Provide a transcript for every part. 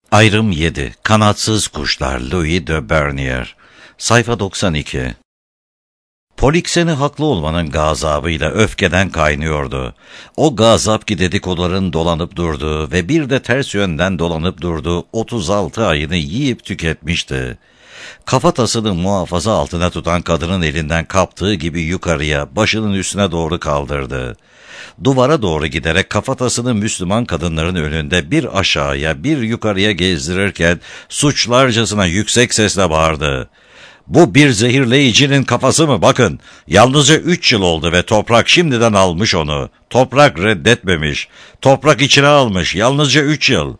Ayrım 7. Kanatsız Kuşlar, Louis de Bernier. Sayfa 92. Polixeni haklı olmanın gazabıyla öfkeden kaynıyordu. O gazap ki dedikoduların dolanıp durduğu ve bir de ters yönden dolanıp durduğu 36 ayını yiyip tüketmişti. Kafatasını muhafaza altına tutan kadının elinden kaptığı gibi yukarıya, başının üstüne doğru kaldırdı. Duvara doğru giderek kafatasını Müslüman kadınların önünde bir aşağıya bir yukarıya gezdirirken suçlarcasına yüksek sesle bağırdı. "Bu bir zehirleyicinin kafası mı? Bakın, yalnızca 3 yıl oldu ve toprak şimdiden almış onu. Toprak reddetmemiş. Toprak içine almış. Yalnızca 3 yıl.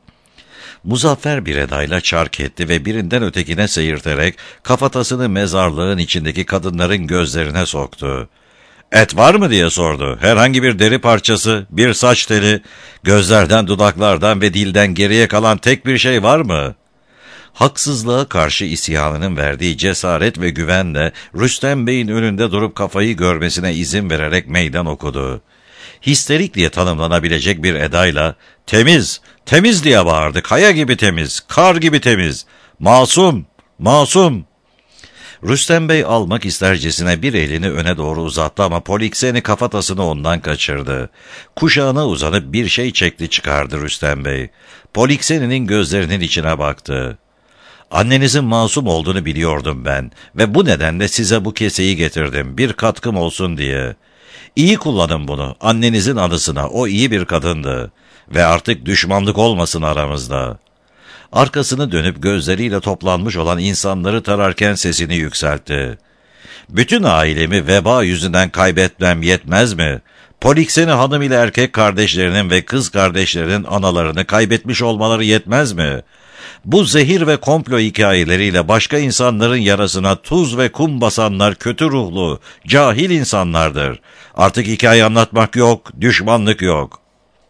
Muzaffer bir edayla çark etti ve birinden ötekine seyirterek kafatasını mezarlığın içindeki kadınların gözlerine soktu. "Et var mı?" diye sordu. "Herhangi bir deri parçası, bir saç teli, gözlerden, dudaklardan ve dilden geriye kalan tek bir şey var mı?" Haksızlığa karşı isyanının verdiği cesaret ve güvenle Rüstem Bey'in önünde durup kafayı görmesine izin vererek meydan okudu. Histerik diye tanımlanabilecek bir edayla "Temiz, temiz!" diye bağırdı. "Kaya gibi temiz, kar gibi temiz, masum, masum!" Rüstem Bey almak istercesine bir elini öne doğru uzattı ama Polixeni kafatasını ondan kaçırdı. Kuşağına uzanıp bir şey çekti çıkardı Rüstem Bey. Polixeni'nin gözlerinin içine baktı. "Annenizin masum olduğunu biliyordum ben ve bu nedenle size bu keseyi getirdim, bir katkım olsun diye. İyi kullanın bunu, annenizin anısına, o iyi bir kadındı ve artık düşmanlık olmasın aramızda." Arkasını dönüp gözleriyle toplanmış olan insanları tararken sesini yükseltti. "Bütün ailemi veba yüzünden kaybetmem yetmez mi? Polixeni hanım ile erkek kardeşlerinin ve kız kardeşlerinin analarını kaybetmiş olmaları yetmez mi? Bu zehir ve komplo hikayeleriyle başka insanların yarasına tuz ve kum basanlar kötü ruhlu, cahil insanlardır. Artık hikaye anlatmak yok, düşmanlık yok."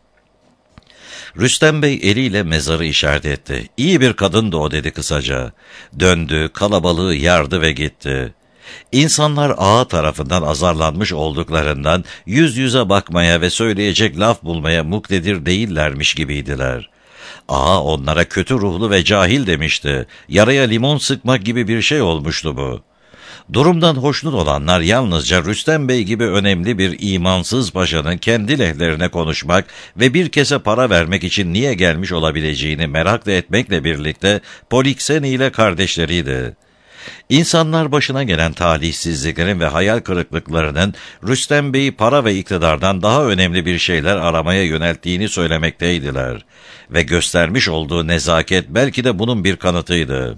Rüstem Bey eliyle mezarı işaret etti. "İyi bir kadındı o," dedi kısaca. Döndü, kalabalığı yardı ve gitti. İnsanlar ağa tarafından azarlanmış olduklarından yüz yüze bakmaya ve söyleyecek laf bulmaya muktedir değillermiş gibiydiler. Ağa onlara kötü ruhlu ve cahil demişti. Yaraya limon sıkmak gibi bir şey olmuştu bu. Durumdan hoşnut olanlar yalnızca Rüstem Bey gibi önemli bir imansız paşanın kendi lehlerine konuşmak ve bir kese para vermek için niye gelmiş olabileceğini merakla etmekle birlikte Polixeni ile kardeşleriydi. İnsanlar başına gelen talihsizliklerin ve hayal kırıklıklarının Rüstem Bey'i para ve iktidardan daha önemli bir şeyler aramaya yönelttiğini söylemekteydiler ve göstermiş olduğu nezaket belki de bunun bir kanıtıydı.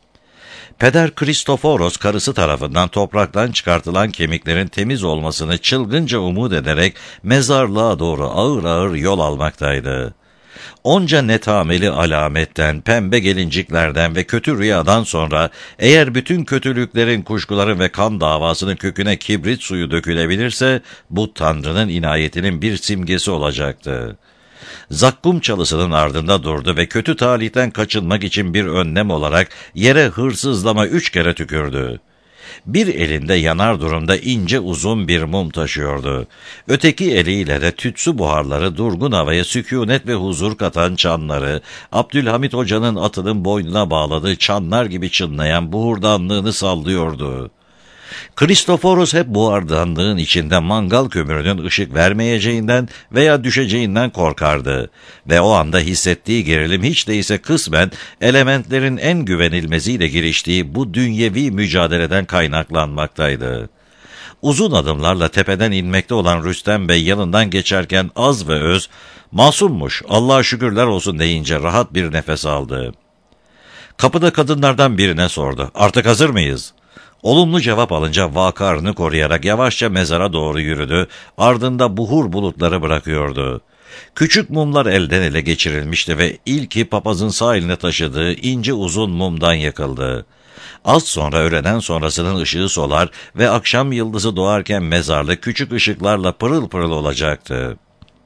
Peder Kristoforos karısı tarafından topraktan çıkartılan kemiklerin temiz olmasını çılgınca umut ederek mezarlığa doğru ağır ağır yol almaktaydı. Onca netameli alametten, pembe gelinciklerden ve kötü rüyadan sonra eğer bütün kötülüklerin, kuşkuların ve kan davasının köküne kibrit suyu dökülebilirse bu Tanrı'nın inayetinin bir simgesi olacaktı. Zakkum çalısının ardında durdu ve kötü talihten kaçınmak için bir önlem olarak yere hırsızlama 3 kere tükürdü. Bir elinde yanar durumda ince uzun bir mum taşıyordu. Öteki eliyle de tütsü buharları durgun havaya sükûnet ve huzur katan çanları, Abdülhamit Hoca'nın atının boynuna bağladığı çanlar gibi çınlayan buhurdanlığını sallıyordu. Kristoforos hep buhardanlığın içinde mangal kömürünün ışık vermeyeceğinden veya düşeceğinden korkardı ve o anda hissettiği gerilim hiç değilse kısmen elementlerin en güvenilmeziyle giriştiği bu dünyevi mücadeleden kaynaklanmaktaydı. Uzun adımlarla tepeden inmekte olan Rüstem Bey yanından geçerken az ve öz, "Masummuş, Allah'a şükürler olsun," deyince rahat bir nefes aldı. Kapıda kadınlardan birine sordu. "Artık hazır mıyız?" Olumlu cevap alınca vakarını koruyarak yavaşça mezara doğru yürüdü, ardında buhur bulutları bırakıyordu. Küçük mumlar elden ele geçirilmişti ve ilki papazın sağ eline taşıdığı ince uzun mumdan yakıldı. Az sonra öğleden sonrasının ışığı solar ve akşam yıldızı doğarken mezarlık küçük ışıklarla pırıl pırıl olacaktı.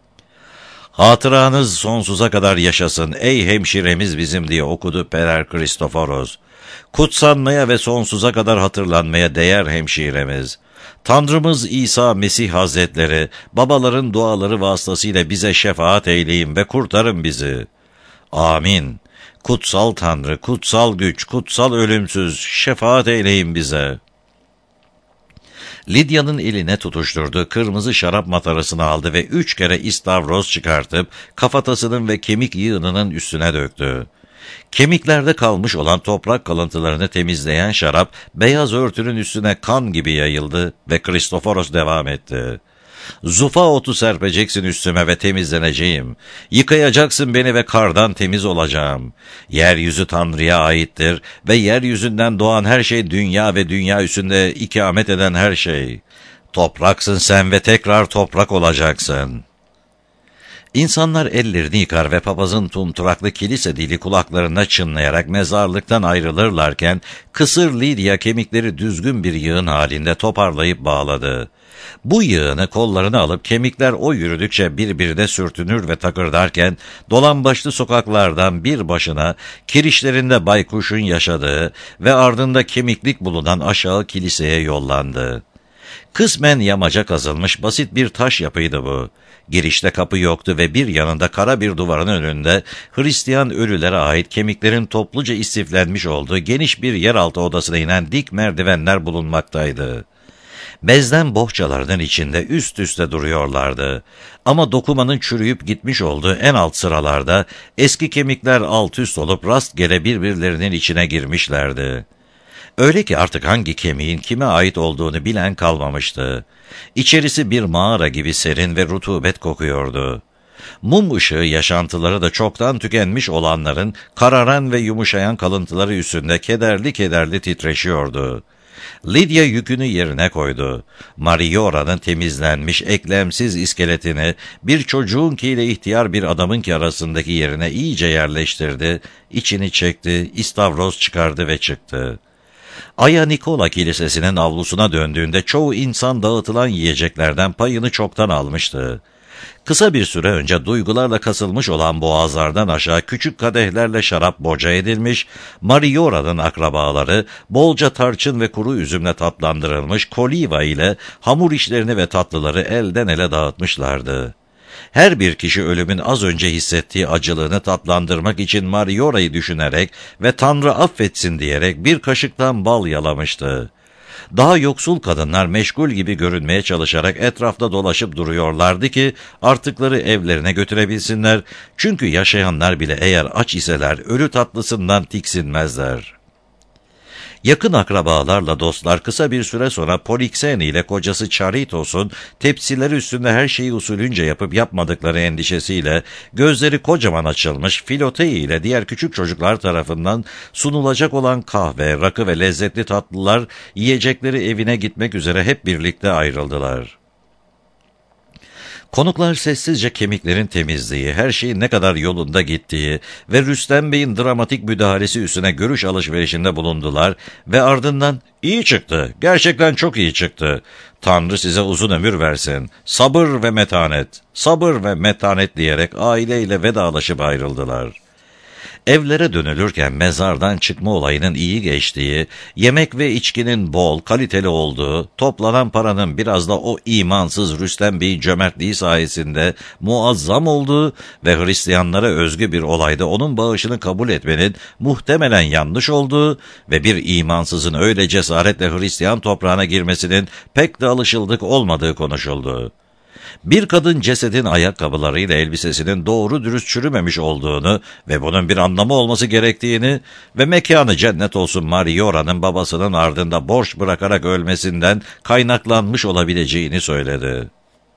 "Hatıranız sonsuza kadar yaşasın ey hemşiremiz bizim," diye okudu Peder Kristoforos. "Kutsanmaya ve sonsuza kadar hatırlanmaya değer hemşiremiz. Tanrımız İsa Mesih Hazretleri, babaların duaları vasıtasıyla bize şefaat eyleyin ve kurtarın bizi. Amin. Kutsal Tanrı, kutsal güç, kutsal ölümsüz, şefaat eyleyin bize. Lidya'nın eline tutuşturduğu kırmızı şarap matarasını aldı ve 3 kere istavroz çıkartıp kafatasının ve kemik yığınının üstüne döktü. Kemiklerde kalmış olan toprak kalıntılarını temizleyen şarap, beyaz örtünün üstüne kan gibi yayıldı ve Kristoforos devam etti. Zufa otu serpeceksin üstüme ve temizleneceğim. Yıkayacaksın beni ve kardan temiz olacağım. Yeryüzü Tanrı'ya aittir ve yeryüzünden doğan her şey dünya ve dünya üstünde ikamet eden her şey. Topraksın sen ve tekrar toprak olacaksın. İnsanlar ellerini yıkar ve papazın tumturaklı kilise dili kulaklarına çınlayarak mezarlıktan ayrılırlarken, kısır Lidya kemikleri düzgün bir yığın halinde toparlayıp bağladı. Bu yığını kollarına alıp kemikler o yürüdükçe birbirine sürtünür ve takırdarken, dolambaçlı sokaklardan bir başına kirişlerinde baykuşun yaşadığı ve ardında kemiklik bulunan aşağı kiliseye yollandı. Kısmen yamaca kazılmış basit bir taş yapıydı bu. Girişte kapı yoktu ve bir yanında kara bir duvarın önünde Hristiyan ölülere ait kemiklerin topluca istiflenmiş olduğu geniş bir yeraltı odasına inen dik merdivenler bulunmaktaydı. Bezden bohçalarının içinde üst üste duruyorlardı. Ama dokumanın çürüyüp gitmiş olduğu en alt sıralarda eski kemikler alt üst olup rastgele birbirlerinin içine girmişlerdi. Öyle ki artık hangi kemiğin kime ait olduğunu bilen kalmamıştı. İçerisi bir mağara gibi serin ve rutubet kokuyordu. Mum ışığı yaşantıları da çoktan tükenmiş olanların kararan ve yumuşayan kalıntıları üstünde kederli kederli titreşiyordu. Lidya yükünü yerine koydu. Mariora'nın temizlenmiş, eklemsiz iskeletini bir çocuğunkiyle ihtiyar bir adamınki arasındaki yerine iyice yerleştirdi, içini çekti, istavroz çıkardı ve çıktı. Aya Nikola Kilisesi'nin avlusuna döndüğünde çoğu insan dağıtılan yiyeceklerden payını çoktan almıştı. Kısa bir süre önce duygularla kasılmış olan boğazlardan aşağı küçük kadehlerle şarap boca edilmiş, Mariora'nın akrabaları bolca tarçın ve kuru üzümle tatlandırılmış koliva ile hamur işlerini ve tatlıları elden ele dağıtmışlardı. Her bir kişi ölümün az önce hissettiği acılığını tatlandırmak için Mariora'yı düşünerek ve Tanrı affetsin diyerek bir kaşıktan bal yalamıştı. Daha yoksul kadınlar meşgul gibi görünmeye çalışarak etrafta dolaşıp duruyorlardı ki artıkları evlerine götürebilsinler, çünkü yaşayanlar bile eğer aç iseler ölü tatlısından tiksinmezler. Yakın akrabalarla dostlar kısa bir süre sonra Polixene ile kocası Charitos'un tepsileri üstünde her şeyi usulünce yapıp yapmadıkları endişesiyle gözleri kocaman açılmış Filotei ile diğer küçük çocuklar tarafından sunulacak olan kahve, rakı ve lezzetli tatlılar yiyecekleri evine gitmek üzere hep birlikte ayrıldılar. Konuklar sessizce kemiklerin temizliği, her şeyin ne kadar yolunda gittiği ve Rüstem Bey'in dramatik müdahalesi üstüne görüş alışverişinde bulundular ve ardından "İyi çıktı, gerçekten çok iyi çıktı. Tanrı size uzun ömür versin, sabır ve metanet, sabır ve metanet" diyerek aileyle vedalaşıp ayrıldılar. Evlere dönülürken mezardan çıkma olayının iyi geçtiği, yemek ve içkinin bol, kaliteli olduğu, toplanan paranın biraz da o imansız Rüstem Bey'in cömertliği sayesinde muazzam olduğu ve Hristiyanlara özgü bir olayda onun bağışını kabul etmenin muhtemelen yanlış olduğu ve bir imansızın öyle cesaretle Hristiyan toprağına girmesinin pek de alışıldık olmadığı konuşuldu. Bir kadın cesedin ayakkabılarıyla elbisesinin doğru dürüst çürümemiş olduğunu ve bunun bir anlamı olması gerektiğini ve mekanı cennet olsun Mariora'nın babasının ardında borç bırakarak ölmesinden kaynaklanmış olabileceğini söyledi.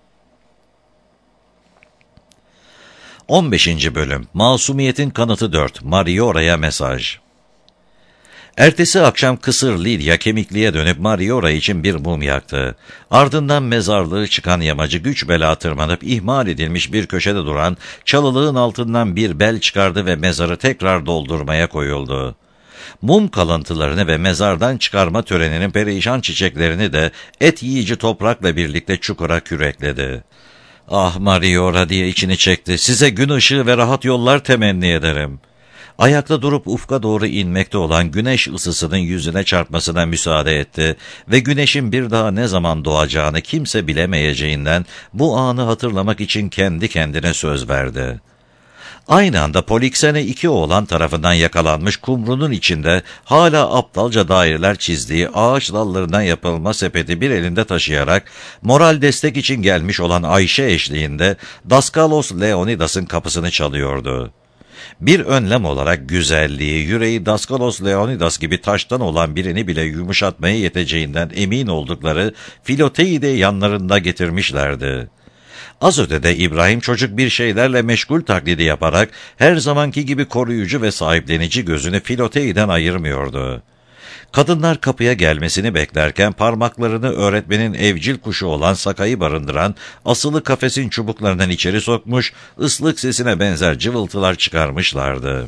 15. Bölüm Masumiyetin Kanıtı 4 Mariora'ya Mesaj. Ertesi akşam kısır Lidya kemikliğe dönüp Mariora için bir mum yaktı. Ardından mezarlığı çıkan yamacı güç bela tırmanıp ihmal edilmiş bir köşede duran çalılığın altından bir bel çıkardı ve mezarı tekrar doldurmaya koyuldu. Mum kalıntılarını ve mezardan çıkarma töreninin perişan çiçeklerini de et yiyici toprakla birlikte çukura kürekledi. "Ah Mariora" diye içini çekti. "Size gün ışığı ve rahat yollar temenni ederim." Ayakta durup ufka doğru inmekte olan güneş ısısının yüzüne çarpmasına müsaade etti ve güneşin bir daha ne zaman doğacağını kimse bilemeyeceğinden bu anı hatırlamak için kendi kendine söz verdi. Aynı anda Polixene iki oğlan tarafından yakalanmış kumrunun içinde hala aptalca daireler çizdiği ağaç dallarından yapılma sepeti bir elinde taşıyarak moral destek için gelmiş olan Ayşe eşliğinde Daskalos Leonidas'ın kapısını çalıyordu. Bir önlem olarak güzelliği, yüreği Daskalos Leonidas gibi taştan olan birini bile yumuşatmaya yeteceğinden emin oldukları Filotei'yi de yanlarında getirmişlerdi. Az ötede İbrahim çocuk bir şeylerle meşgul taklidi yaparak her zamanki gibi koruyucu ve sahiplenici gözünü Filotei'den ayırmıyordu. Kadınlar kapıya gelmesini beklerken parmaklarını öğretmenin evcil kuşu olan Saka'yı barındıran asılı kafesin çubuklarından içeri sokmuş, ıslık sesine benzer cıvıltılar çıkarmışlardı.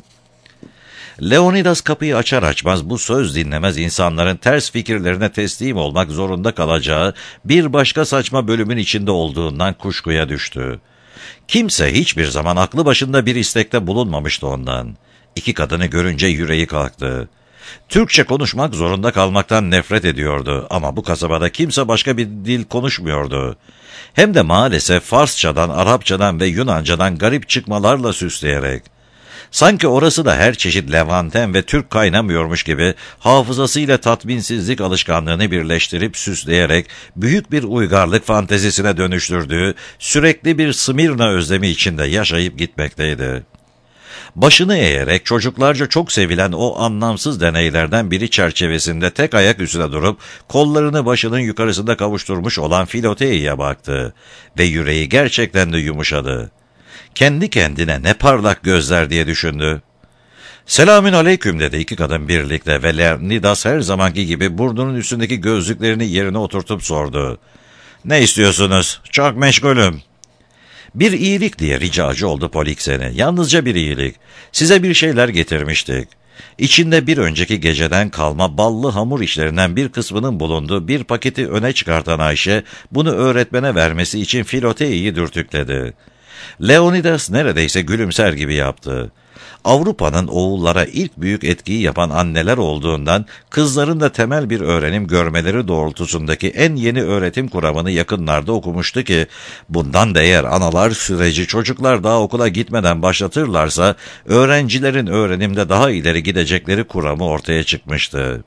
Leonidas kapıyı açar açmaz bu söz dinlemez insanların ters fikirlerine teslim olmak zorunda kalacağı bir başka saçma bölümün içinde olduğundan kuşkuya düştü. Kimse hiçbir zaman aklı başında bir istekte bulunmamıştı ondan. İki kadını görünce yüreği kalktı. Türkçe konuşmak zorunda kalmaktan nefret ediyordu ama bu kasabada kimse başka bir dil konuşmuyordu. Hem de maalesef Farsçadan, Arapçadan ve Yunancadan garip çıkmalarla süsleyerek. Sanki orası da her çeşit Levanten ve Türk kaynamıyormuş gibi hafızasıyla tatminsizlik alışkanlığını birleştirip süsleyerek büyük bir uygarlık fantezisine dönüştürdüğü sürekli bir Smyrna özlemi içinde yaşayıp gitmekteydi. Başını eğerek çocuklarca çok sevilen o anlamsız deneylerden biri çerçevesinde tek ayak üstüne durup kollarını başının yukarısında kavuşturmuş olan Filotei'ye baktı ve yüreği gerçekten de yumuşadı. Kendi kendine ne parlak gözler diye düşündü. "Selamün aleyküm" dedi iki kadın birlikte ve Leonidas her zamanki gibi burnunun üstündeki gözlüklerini yerine oturtup sordu. "Ne istiyorsunuz? Çok meşgulüm." "Bir iyilik" diye ricacı oldu Polixene. "Yalnızca bir iyilik. Size bir şeyler getirmiştik." İçinde bir önceki geceden kalma ballı hamur işlerinden bir kısmının bulunduğu bir paketi öne çıkartan Ayşe, bunu öğretmene vermesi için Filotei'yi dürtükledi. Leonidas neredeyse gülümser gibi yaptı. Avrupa'nın oğullara ilk büyük etkiyi yapan anneler olduğundan kızların da temel bir öğrenim görmeleri doğrultusundaki en yeni öğretim kuramını yakınlarda okumuştu ki bundan da eğer analar süreci çocuklar daha okula gitmeden başlatırlarsa öğrencilerin öğrenimde daha ileri gidecekleri kuramı ortaya çıkmıştı.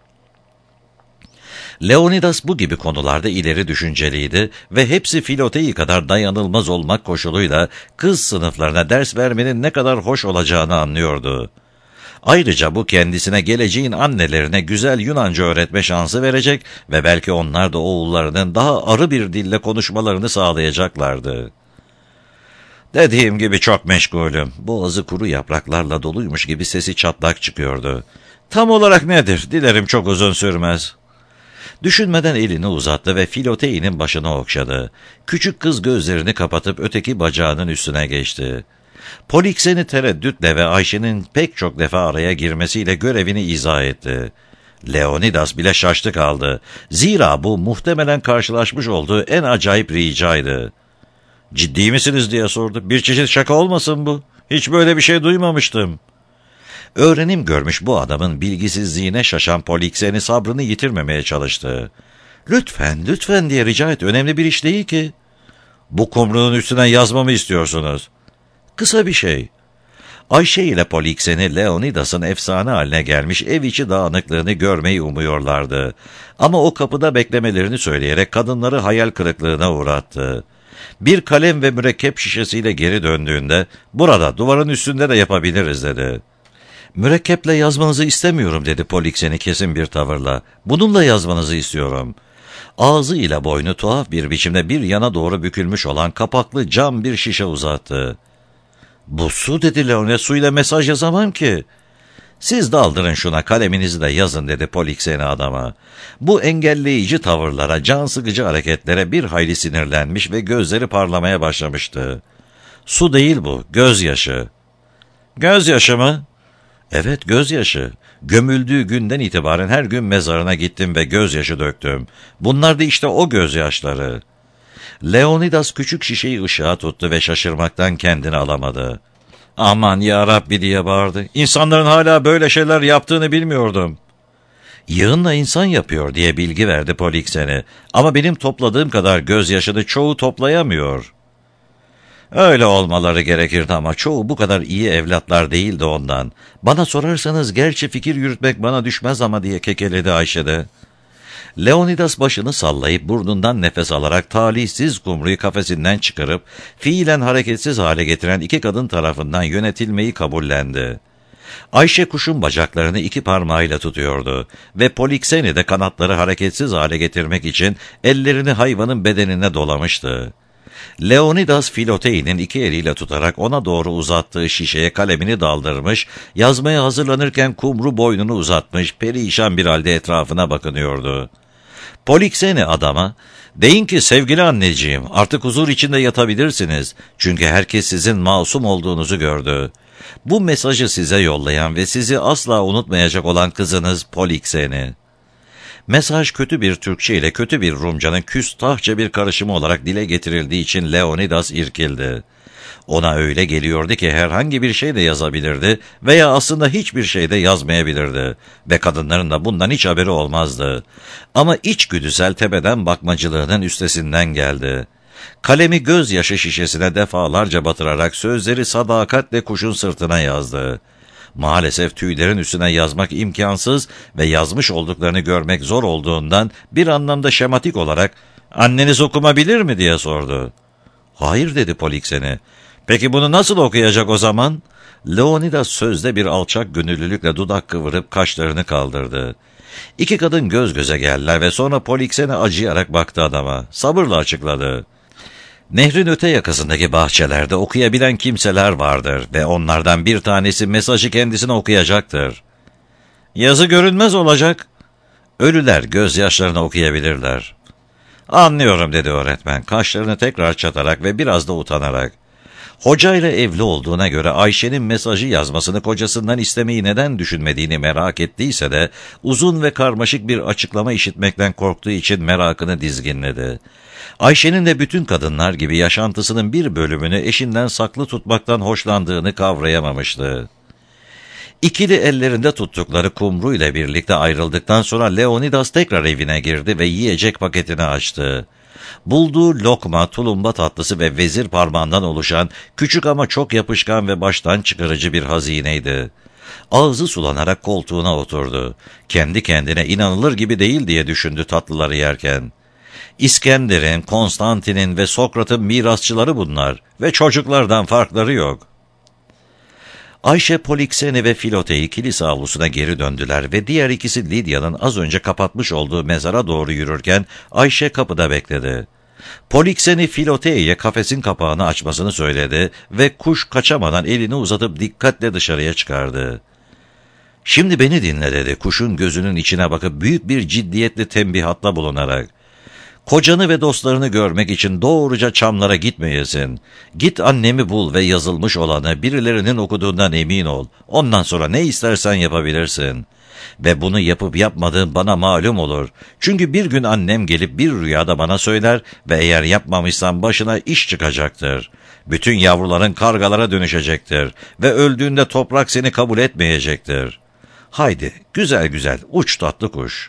Leonidas bu gibi konularda ileri düşünceliydi ve hepsi Filotei kadar dayanılmaz olmak koşuluyla kız sınıflarına ders vermenin ne kadar hoş olacağını anlıyordu. Ayrıca bu kendisine geleceğin annelerine güzel Yunanca öğretme şansı verecek ve belki onlar da oğullarının daha arı bir dille konuşmalarını sağlayacaklardı. "Dediğim gibi çok meşgulüm." Boğazı kuru yapraklarla doluymuş gibi sesi çatlak çıkıyordu. "Tam olarak nedir? Dilerim çok uzun sürmez." Düşünmeden elini uzattı ve Filotei'nin başını okşadı. Küçük kız gözlerini kapatıp öteki bacağının üstüne geçti. Polixen'i tereddütle ve Ayşe'nin pek çok defa araya girmesiyle görevini izah etti. Leonidas bile şaştı kaldı. Zira bu muhtemelen karşılaşmış olduğu en acayip ricaydı. "Ciddi misiniz?" diye sordu. "Bir çeşit şaka olmasın bu? Hiç böyle bir şey duymamıştım." Öğrenim görmüş bu adamın bilgisizliğine şaşan Polixen'i sabrını yitirmemeye çalıştı. "Lütfen, lütfen" diye rica et. "Önemli bir iş değil ki." "Bu kumrunun üstüne yazmamı istiyorsunuz." "Kısa bir şey." Ayşe ile Polixen'i Leonidas'ın efsane haline gelmiş ev içi dağınıklığını görmeyi umuyorlardı. Ama o kapıda beklemelerini söyleyerek kadınları hayal kırıklığına uğrattı. Bir kalem ve mürekkep şişesiyle geri döndüğünde, "Burada, duvarın üstünde de yapabiliriz" dedi. "Mürekkeple yazmanızı istemiyorum" dedi Polixen'i kesin bir tavırla. "Bununla yazmanızı istiyorum." Ağzı ile boynu tuhaf bir biçimde bir yana doğru bükülmüş olan kapaklı cam bir şişe uzattı. "Bu su" dedi Leone, "suyla mesaj yazamam ki." "Siz daldırın şuna, kaleminizi de yazın" dedi Polixene adama. Bu engelleyici tavırlara, can sıkıcı hareketlere bir hayli sinirlenmiş ve gözleri parlamaya başlamıştı. "Su değil bu, gözyaşı." "Gözyaşı mı?" "Evet, gözyaşı. Gömüldüğü günden itibaren her gün mezarına gittim ve gözyaşı döktüm. Bunlar da işte o gözyaşları." Leonidas küçük şişeyi ışığa tuttu ve şaşırmaktan kendini alamadı. "Aman yarabbi" diye bağırdı. "İnsanların hala böyle şeyler yaptığını bilmiyordum." "Yığınla insan yapıyor" diye bilgi verdi Polixen'e. "Ama benim topladığım kadar gözyaşını çoğu toplayamıyor." Öyle olmaları gerekirdi ama çoğu bu kadar iyi evlatlar değildi ondan. Bana sorarsanız gerçi fikir yürütmek bana düşmez ama diye kekeledi Ayşe de. Leonidas başını sallayıp burnundan nefes alarak talihsiz kumruyu kafesinden çıkarıp fiilen hareketsiz hale getiren iki kadın tarafından yönetilmeyi kabullendi. Ayşe kuşun bacaklarını iki parmağıyla tutuyordu ve Polikseni de kanatları hareketsiz hale getirmek için ellerini hayvanın bedenine dolamıştı. Leonidas Filotei'nin iki eliyle tutarak ona doğru uzattığı şişeye kalemini daldırmış, yazmaya hazırlanırken kumru boynunu uzatmış, perişan bir halde etrafına bakınıyordu. Polikseni adama, "Deyin ki sevgili anneciğim, artık huzur içinde yatabilirsiniz. Çünkü herkes sizin masum olduğunuzu gördü. Bu mesajı size yollayan ve sizi asla unutmayacak olan kızınız Polikseni." Mesaj kötü bir Türkçe ile kötü bir Rumcanın küstahça bir karışımı olarak dile getirildiği için Leonidas irkildi. Ona öyle geliyordu ki herhangi bir şey de yazabilirdi veya aslında hiçbir şey de yazmayabilirdi ve kadınların da bundan hiç haberi olmazdı. Ama içgüdüsel tepeden bakmacılığının üstesinden geldi. Kalemi gözyaşı şişesine defalarca batırarak sözleri sadakatle kuşun sırtına yazdı. Maalesef tüylerin üstüne yazmak imkansız ve yazmış olduklarını görmek zor olduğundan bir anlamda şematik olarak "Anneniz okuma bilir mi?" diye sordu. "Hayır," dedi Polikseni. "Peki bunu nasıl okuyacak o zaman?" Leonidas sözde bir alçak gönüllülükle dudak kıvırıp kaşlarını kaldırdı. İki kadın göz göze geldiler ve sonra Polikseni acıyarak baktı adama. Sabırla açıkladı. "Nehrin öte yakasındaki bahçelerde okuyabilen kimseler vardır ve onlardan bir tanesi mesajı kendisine okuyacaktır." "Yazı görünmez olacak." "Ölüler gözyaşlarını okuyabilirler." "Anlıyorum," dedi öğretmen, kaşlarını tekrar çatarak ve biraz da utanarak. Hocayla evli olduğuna göre Ayşe'nin mesajı yazmasını kocasından istemeyi neden düşünmediğini merak ettiyse de uzun ve karmaşık bir açıklama işitmekten korktuğu için merakını dizginledi. Ayşe'nin de bütün kadınlar gibi yaşantısının bir bölümünü eşinden saklı tutmaktan hoşlandığını kavrayamamıştı. İkili ellerinde tuttukları kumru ile birlikte ayrıldıktan sonra Leonidas tekrar evine girdi ve yiyecek paketini açtı. Bulduğu lokma, tulumba tatlısı ve vezir parmağından oluşan küçük ama çok yapışkan ve baştan çıkarıcı bir hazineydi. Ağzı sulanarak koltuğuna oturdu. Kendi kendine inanılır gibi değil diye düşündü tatlıları yerken. İskender'in, Konstantin'in ve Sokrat'ın mirasçıları bunlar ve çocuklardan farkları yok. Ayşe, Polikseni ve Filotei kilise avlusuna geri döndüler ve diğer ikisi Lidya'nın az önce kapatmış olduğu mezara doğru yürürken Ayşe kapıda bekledi. Polikseni Filotei'ye kafesin kapağını açmasını söyledi ve kuş kaçamadan elini uzatıp dikkatle dışarıya çıkardı. "Şimdi beni dinle," dedi kuşun gözünün içine bakıp büyük bir ciddiyetle tembihatta bulunarak. "Kocanı ve dostlarını görmek için doğruca Çamlar'a gitmeyesin. Git annemi bul ve yazılmış olanı birilerinin okuduğundan emin ol. Ondan sonra ne istersen yapabilirsin. Ve bunu yapıp yapmadığın bana malum olur. Çünkü bir gün annem gelip bir rüyada bana söyler ve eğer yapmamışsan başına iş çıkacaktır. Bütün yavruların kargalara dönüşecektir ve öldüğünde toprak seni kabul etmeyecektir. Haydi güzel güzel uç tatlı kuş."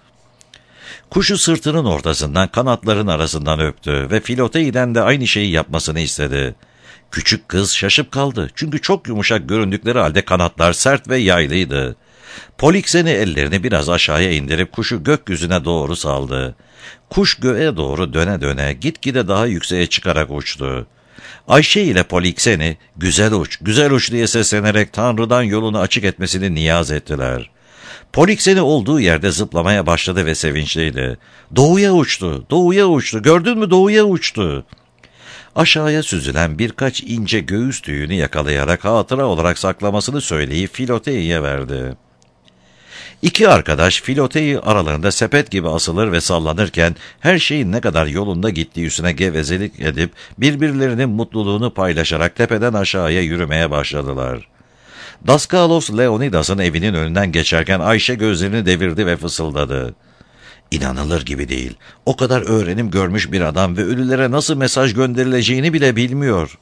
Kuşu sırtının ortasından kanatların arasından öptü ve Filotei'den de aynı şeyi yapmasını istedi. Küçük kız şaşıp kaldı çünkü çok yumuşak göründükleri halde kanatlar sert ve yaylıydı. Polikseni ellerini biraz aşağıya indirip kuşu gökyüzüne doğru saldı. Kuş göğe doğru döne döne gitgide daha yükseğe çıkarak uçtu. Ayşe ile Polikseni güzel uç, güzel uç diye seslenerek Tanrı'dan yolunu açık etmesini niyaz ettiler. Polikseni olduğu yerde zıplamaya başladı ve sevinçliydi. "Doğuya uçtu, doğuya uçtu, gördün mü doğuya uçtu." Aşağıya süzülen birkaç ince göğüs tüyünü yakalayarak hatıra olarak saklamasını söyleyip Filotei'ye verdi. İki arkadaş Filotei aralarında sepet gibi asılır ve sallanırken her şeyin ne kadar yolunda gittiği üstüne gevezelik edip birbirlerinin mutluluğunu paylaşarak tepeden aşağıya yürümeye başladılar. Daskalos Leonidas'ın evinin önünden geçerken Ayşe gözlerini devirdi ve fısıldadı. "İnanılır gibi değil. O kadar öğrenim görmüş bir adam ve ölülere nasıl mesaj gönderileceğini bile bilmiyor."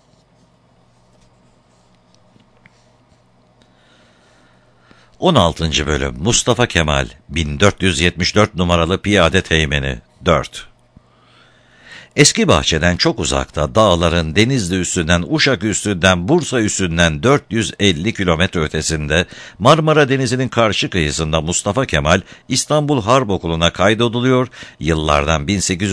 16. Bölüm Mustafa Kemal 1474 numaralı Piyade Teğmeni 4. Eski bahçeden çok uzakta, dağların Denizli üstünden, Uşak üstünden, Bursa üstünden 450 kilometre ötesinde, Marmara Denizi'nin karşı kıyısında Mustafa Kemal İstanbul Harp Okulu'na kaydediliyor, yıllardan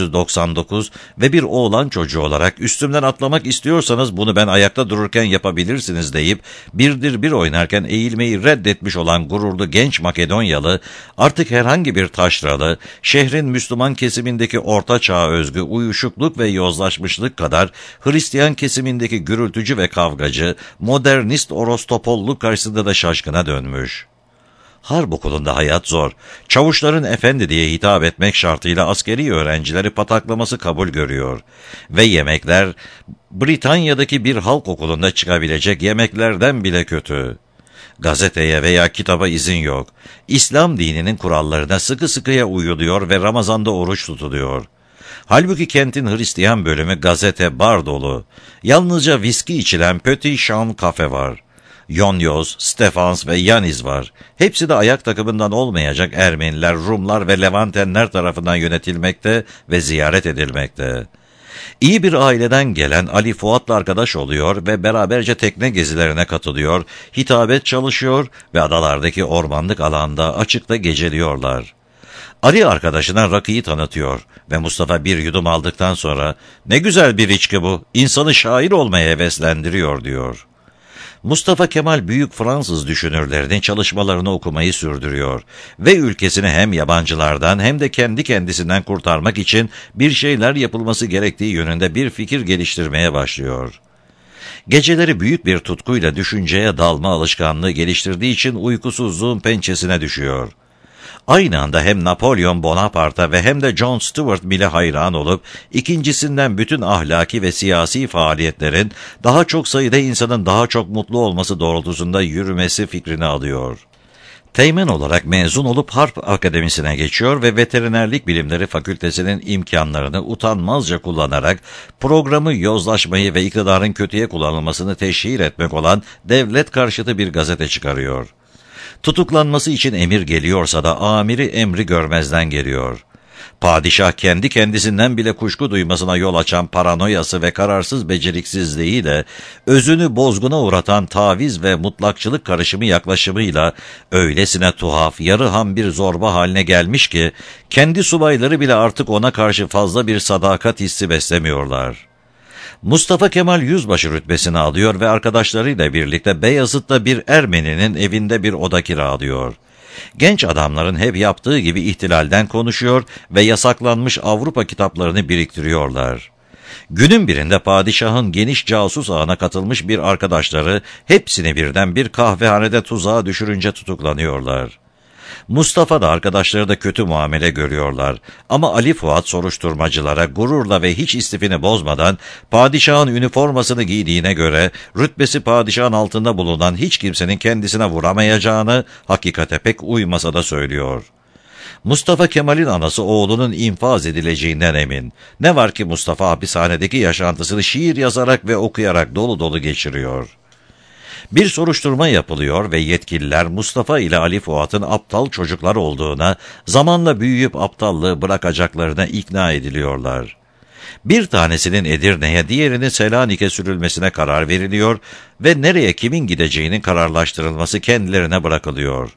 1899 ve bir oğlan çocuğu olarak üstümden atlamak istiyorsanız bunu ben ayakta dururken yapabilirsiniz deyip birdir bir oynarken eğilmeyi reddetmiş olan gururlu genç Makedonyalı, artık herhangi bir taşralı, şehrin Müslüman kesimindeki orta çağa özgü uyuşukluk ve yozlaşmışlık kadar Hristiyan kesimindeki gürültücü ve kavgacı, modernist Orostopolluk karşısında da şaşkına dönmüş. Harp okulunda hayat zor. Çavuşların efendi diye hitap etmek şartıyla askeri öğrencileri pataklaması kabul görüyor. Ve yemekler Britanya'daki bir halk okulunda çıkabilecek yemeklerden bile kötü. Gazeteye veya kitaba izin yok. İslam dininin kurallarına sıkı sıkıya uyuluyor ve Ramazan'da oruç tutuluyor. Halbuki kentin Hristiyan bölümü gazete, bar dolu. Yalnızca viski içilen Petit Jean kafe var. Yonyos, Stefans ve Yaniz var. Hepsi de ayak takımından olmayacak Ermeniler, Rumlar ve Levantenler tarafından yönetilmekte ve ziyaret edilmekte. İyi bir aileden gelen Ali Fuat'la arkadaş oluyor ve beraberce tekne gezilerine katılıyor, hitabet çalışıyor ve adalardaki ormanlık alanda açıkta geceliyorlar. Ali arkadaşına rakıyı tanıtıyor ve Mustafa bir yudum aldıktan sonra "Ne güzel bir içki bu, insanı şair olmaya heveslendiriyor." diyor. Mustafa Kemal büyük Fransız düşünürlerinin çalışmalarını okumayı sürdürüyor ve ülkesini hem yabancılardan hem de kendi kendisinden kurtarmak için bir şeyler yapılması gerektiği yönünde bir fikir geliştirmeye başlıyor. Geceleri büyük bir tutkuyla düşünceye dalma alışkanlığı geliştirdiği için uykusuzluğun pençesine düşüyor. Aynı anda hem Napolyon Bonaparte'a ve hem de John Stuart Mill'e hayran olup, ikincisinden bütün ahlaki ve siyasi faaliyetlerin daha çok sayıda insanın daha çok mutlu olması doğrultusunda yürümesi fikrini alıyor. Teğmen olarak mezun olup Harp Akademisi'ne geçiyor ve Veterinerlik Bilimleri Fakültesi'nin imkanlarını utanmazca kullanarak programı yozlaşmayı ve iktidarın kötüye kullanılmasını teşhir etmek olan devlet karşıtı bir gazete çıkarıyor. Tutuklanması için emir geliyorsa da amiri emri görmezden geliyor. Padişah kendi kendisinden bile kuşku duymasına yol açan paranoyası ve kararsız beceriksizliğiyle, özünü bozguna uğratan taviz ve mutlakçılık karışımı yaklaşımıyla öylesine tuhaf, yarı ham bir zorba haline gelmiş ki, kendi subayları bile artık ona karşı fazla bir sadakat hissi beslemiyorlar. Mustafa Kemal yüzbaşı rütbesini alıyor ve arkadaşlarıyla birlikte Beyazıt'ta bir Ermeninin evinde bir oda kiralıyor. Genç adamların hep yaptığı gibi ihtilalden konuşuyor ve yasaklanmış Avrupa kitaplarını biriktiriyorlar. Günün birinde padişahın geniş casus ağına katılmış bir arkadaşları hepsini birden bir kahvehanede tuzağa düşürünce tutuklanıyorlar. Mustafa da arkadaşları da kötü muamele görüyorlar ama Ali Fuat soruşturmacılara gururla ve hiç istifini bozmadan padişahın üniformasını giydiğine göre rütbesi padişahın altında bulunan hiç kimsenin kendisine vuramayacağını hakikate pek uymasa da söylüyor. Mustafa Kemal'in anası oğlunun infaz edileceğinden emin. Ne var ki Mustafa hapishanedeki yaşantısını şiir yazarak ve okuyarak dolu dolu geçiriyor. Bir soruşturma yapılıyor ve yetkililer Mustafa ile Ali Fuat'ın aptal çocuklar olduğuna, zamanla büyüyüp aptallığı bırakacaklarına ikna ediliyorlar. Bir tanesinin Edirne'ye, diğerinin Selanik'e sürülmesine karar veriliyor ve nereye kimin gideceğinin kararlaştırılması kendilerine bırakılıyor.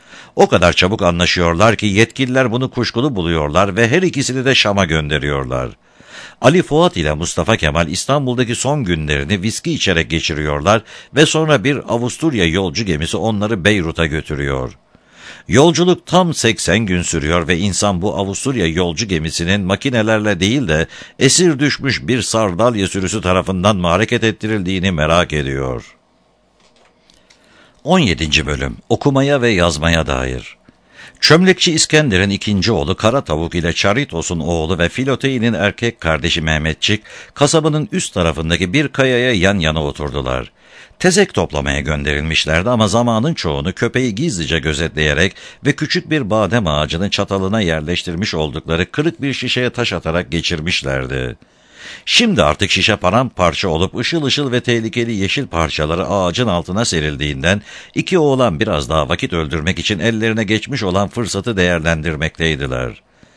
O kadar çabuk anlaşıyorlar ki yetkililer bunu kuşkulu buluyorlar ve her ikisini de Şam'a gönderiyorlar. Ali Fuat ile Mustafa Kemal İstanbul'daki son günlerini viski içerek geçiriyorlar ve sonra bir Avusturya yolcu gemisi onları Beyrut'a götürüyor. Yolculuk tam 80 gün sürüyor ve insan bu Avusturya yolcu gemisinin makinelerle değil de esir düşmüş bir sardalya sürüsü tarafından mı hareket ettirildiğini merak ediyor. 17. Bölüm Okumaya ve yazmaya dair. Çömlekçi İskender'in ikinci oğlu Kara Tavuk ile Charitos'un oğlu ve Filotei'nin erkek kardeşi Mehmetçik, kasabanın üst tarafındaki bir kayaya yan yana oturdular. Tezek toplamaya gönderilmişlerdi ama zamanın çoğunu köpeği gizlice gözetleyerek ve küçük bir badem ağacının çatalına yerleştirmiş oldukları kırık bir şişeye taş atarak geçirmişlerdi. Şimdi artık şişe paramparça olup ışıl ışıl ve tehlikeli yeşil parçaları ağacın altına serildiğinden iki oğlan biraz daha vakit öldürmek için ellerine geçmiş olan fırsatı değerlendirmekteydiler.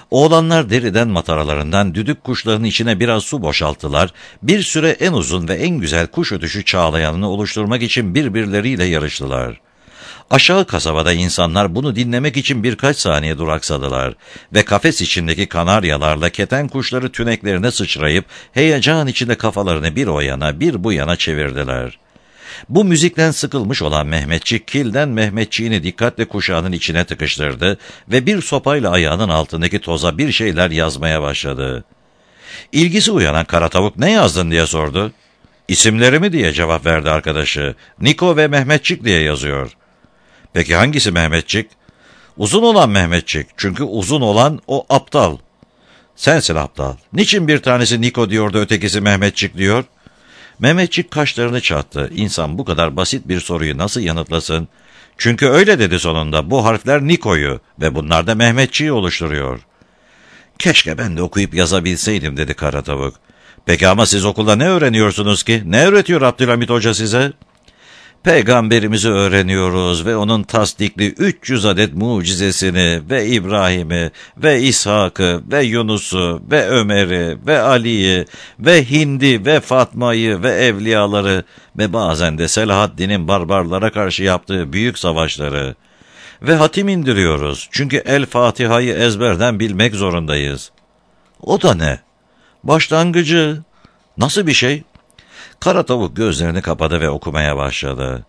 Oğlanlar deriden mataralarından düdük kuşlarının içine biraz su boşalttılar, bir süre en uzun ve en güzel kuş ötüşü çağlayanını oluşturmak için birbirleriyle yarıştılar. Aşağı kasabada insanlar bunu dinlemek için birkaç saniye duraksadılar ve kafes içindeki kanaryalarla keten kuşları tüneklerine sıçrayıp heyecan içinde kafalarını bir o yana bir bu yana çevirdiler. Bu müzikten sıkılmış olan Mehmetçik, kilden Mehmetçiğini dikkatle kuşağının içine tıkıştırdı ve bir sopayla ayağının altındaki toza bir şeyler yazmaya başladı. İlgisi uyanan Karatavuk "Ne yazdın?" diye sordu. "İsimlerimi" diye cevap verdi arkadaşı. "Niko ve Mehmetçik diye yazıyor." "Peki hangisi Mehmetçik?" "Uzun olan Mehmetçik. Çünkü uzun olan o aptal." "Sensin aptal. Niçin bir tanesi Niko diyor da ötekisi Mehmetçik diyor?" Mehmetçik kaşlarını çattı. İnsan bu kadar basit bir soruyu nasıl yanıtlasın? "Çünkü öyle dedi sonunda. Bu harfler Niko'yu ve bunlar da Mehmetçiği oluşturuyor." "Keşke ben de okuyup yazabilseydim," dedi Karatavuk. "Peki ama siz okulda ne öğreniyorsunuz ki? Ne öğretiyor Abdülhamit Hoca size?" "Peygamberimizi öğreniyoruz ve onun tasdikli 300 adet mucizesini ve İbrahim'i ve İshak'ı ve Yunus'u ve Ömer'i ve Ali'yi ve Hind'i ve Fatma'yı ve evliyaları ve bazen de Selahaddin'in barbarlara karşı yaptığı büyük savaşları ve hatim indiriyoruz. Çünkü El Fatiha'yı ezberden bilmek zorundayız." "O da ne?" "Başlangıcı." "Nasıl bir şey?" Karatavuk gözlerini kapadı ve okumaya başladı.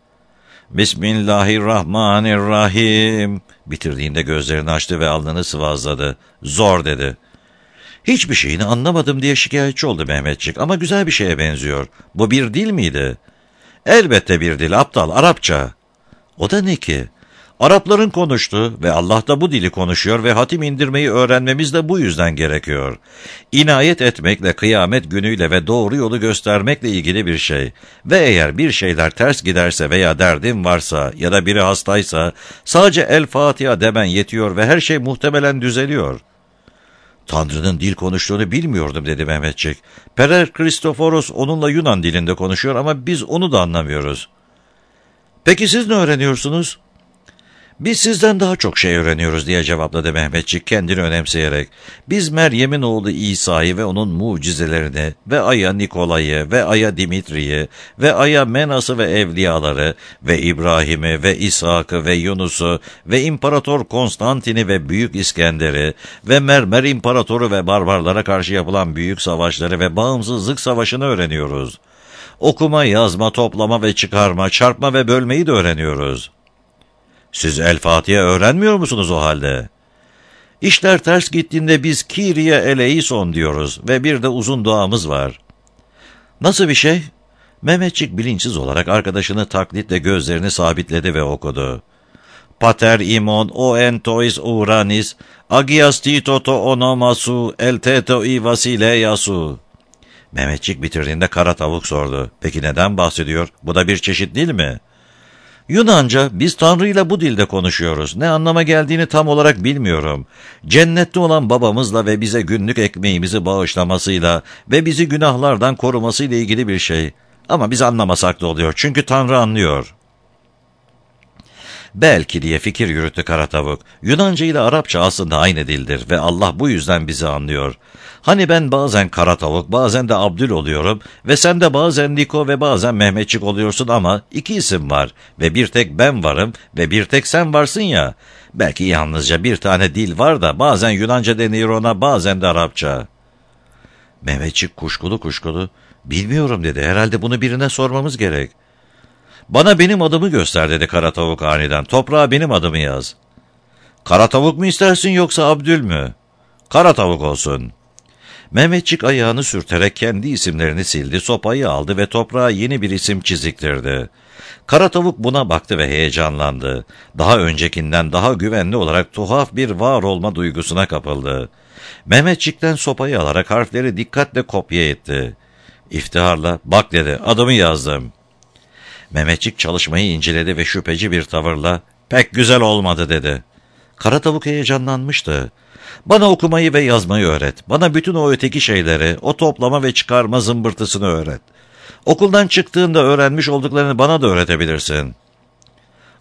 "Bismillahirrahmanirrahim." Bitirdiğinde gözlerini açtı ve alnını sıvazladı. "Zor," dedi. "Hiçbir şeyini anlamadım," diye şikayetçi oldu Mehmetçik. "Ama güzel bir şeye benziyor. Bu bir dil miydi?" "Elbette bir dil aptal, Arapça." "O da ne ki?" "Arapların konuştuğu ve Allah da bu dili konuşuyor ve hatim indirmeyi öğrenmemiz de bu yüzden gerekiyor. İnayet etmekle, kıyamet günüyle ve doğru yolu göstermekle ilgili bir şey. Ve eğer bir şeyler ters giderse veya derdin varsa ya da biri hastaysa sadece El Fatiha demen yetiyor ve her şey muhtemelen düzeliyor." "Tanrı'nın dil konuştuğunu bilmiyordum," dedi Mehmetçik. "Perer Kristoforos onunla Yunan dilinde konuşuyor ama biz onu da anlamıyoruz." "Peki siz ne öğreniyorsunuz?" "Biz sizden daha çok şey öğreniyoruz," diye cevapladı Mehmetçik kendini önemseyerek. "Biz Meryem'in oğlu İsa'yı ve onun mucizelerini ve Ay'a Nikolay'ı ve Ay'a Dimitri'yi ve Ay'a Menas'ı ve evliyaları ve İbrahim'i ve İshak'ı ve Yunus'u ve İmparator Konstantin'i ve Büyük İskender'i ve Mermer İmparatoru ve barbarlara karşı yapılan büyük savaşları ve bağımsızlık savaşını öğreniyoruz. Okuma, yazma, toplama ve çıkarma, çarpma ve bölmeyi de öğreniyoruz." "Siz El Fatiha öğrenmiyor musunuz o halde?" "İşler ters gittiğinde biz Kyrie eleison diyoruz ve bir de uzun duamız var." "Nasıl bir şey?" Mehmetçik bilinçsiz olarak arkadaşını taklitle gözlerini sabitledi ve okudu. "Pater imon o entois uranis, agias titoto onomasu, el tetoi vasileyasu." Mehmetçik bitirdiğinde Karatavuk sordu. "Peki neden bahsediyor? Bu da bir çeşit dil mi?" "Yunanca, biz Tanrı'yla bu dilde konuşuyoruz. Ne anlama geldiğini tam olarak bilmiyorum. Cennette olan babamızla ve bize günlük ekmeğimizi bağışlamasıyla ve bizi günahlardan korumasıyla ilgili bir şey. Ama biz anlamasak da oluyor. Çünkü Tanrı anlıyor." "Belki," diye fikir yürüttü Karatavuk. "Yunanca ile Arapça aslında aynı dildir ve Allah bu yüzden bizi anlıyor. Hani ben bazen Karatavuk, bazen de Abdül oluyorum ve sen de bazen Niko ve bazen Mehmetçik oluyorsun ama iki isim var ve bir tek ben varım ve bir tek sen varsın ya. Belki yalnızca bir tane dil var da bazen Yunanca deniyor ona, bazen de Arapça." Mehmetçik kuşkulu kuşkulu, "Bilmiyorum," dedi. "Herhalde bunu birine sormamız gerek." "Bana benim adımı göster," dedi Karatavuk aniden. "Toprağa benim adımı yaz." "Karatavuk mu istersin yoksa Abdül mü?" "Karatavuk olsun." Mehmetçik ayağını sürterek kendi isimlerini sildi, sopayı aldı ve toprağa yeni bir isim çiziktirdi. Karatavuk buna baktı ve heyecanlandı. Daha öncekinden daha güvenli olarak tuhaf bir var olma duygusuna kapıldı. Mehmetçik'ten sopayı alarak harfleri dikkatle kopya etti. İftiharla, "Bak," dedi, "adımı yazdım." Mehmetçik çalışmayı inceledi ve şüpheci bir tavırla, "Pek güzel olmadı," dedi. Karatavuk heyecanlanmıştı. "Bana okumayı ve yazmayı öğret. Bana bütün o öteki şeyleri, o toplama ve çıkarma zımbırtısını öğret. Okuldan çıktığında öğrenmiş olduklarını bana da öğretebilirsin."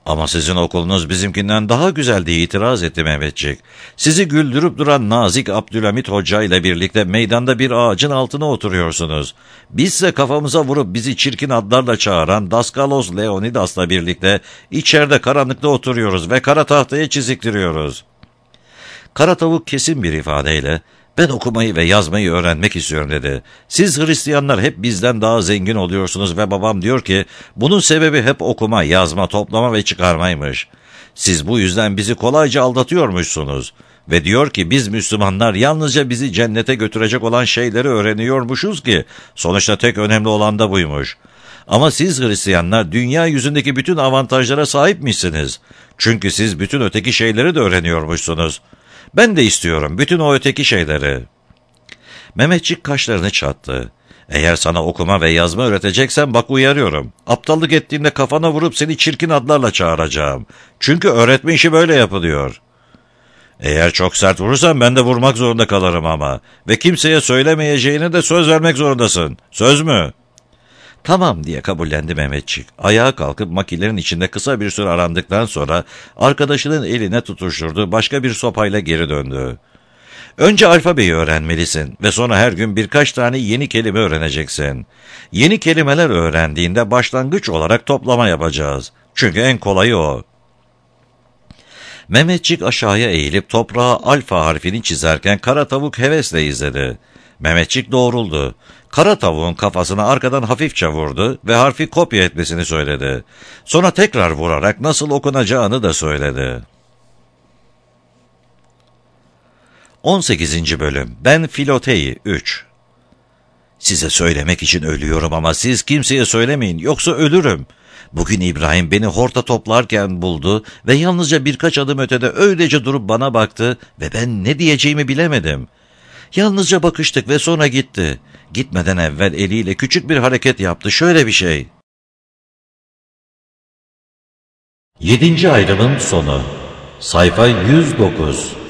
Ama sizin okulunuz bizimkinden daha güzel diye itiraz etti Mehmetçik. Sizi güldürüp duran Nazik Abdülhamit Hoca ile birlikte meydanda bir ağacın altına oturuyorsunuz. Bizse kafamıza vurup bizi çirkin adlarla çağıran Daskalos Leonidas'la birlikte içeride karanlıkta oturuyoruz ve kara tahtaya çiziktiriyoruz. Kara tavuk kesin bir ifadeyle, ben okumayı ve yazmayı öğrenmek istiyorum dedi. Siz Hristiyanlar hep bizden daha zengin oluyorsunuz ve babam diyor ki, bunun sebebi hep okuma, yazma, toplama ve çıkarmaymış. Siz bu yüzden bizi kolayca aldatıyormuşsunuz. Ve diyor ki biz Müslümanlar yalnızca bizi cennete götürecek olan şeyleri öğreniyormuşuz ki, sonuçta tek önemli olan da buymuş. Ama siz Hristiyanlar dünya yüzündeki bütün avantajlara sahipmişsiniz. Çünkü siz bütün öteki şeyleri de öğreniyormuşsunuz. Ben de istiyorum bütün o öteki şeyleri. Mehmetçik kaşlarını çattı. Eğer sana okuma ve yazma öğreteceksen bak uyarıyorum. Aptallık ettiğinde kafana vurup seni çirkin adlarla çağıracağım. Çünkü öğretme işi böyle yapılıyor. Eğer çok sert vurursan ben de vurmak zorunda kalırım ama. Ve kimseye söylemeyeceğine de söz vermek zorundasın. Söz mü? Tamam diye kabullendi Mehmetçik. Ayağa kalkıp makinenin içinde kısa bir süre arandıktan sonra arkadaşının eline tutuşturdu, başka bir sopayla geri döndü. Önce alfabeyi öğrenmelisin ve sonra her gün birkaç tane yeni kelime öğreneceksin. Yeni kelimeler öğrendiğinde başlangıç olarak toplama yapacağız. Çünkü en kolayı o. Mehmetçik aşağıya eğilip toprağa alfa harfini çizerken kara tavuk hevesle izledi. Mehmetçik doğruldu. Kara tavuğun kafasına arkadan hafifçe vurdu ve harfi kopya etmesini söyledi. Sonra tekrar vurarak nasıl okunacağını da söyledi. 18. Bölüm. Ben Filotei 3. Size söylemek için ölüyorum ama siz kimseye söylemeyin yoksa ölürüm. Bugün İbrahim beni horta toplarken buldu ve yalnızca birkaç adım ötede öylece durup bana baktı ve ben ne diyeceğimi bilemedim. Yalnızca bakıştık ve sonra gitti. Gitmeden evvel eliyle küçük bir hareket yaptı. Şöyle bir şey. 7. ayrımın sonu. Sayfa 109.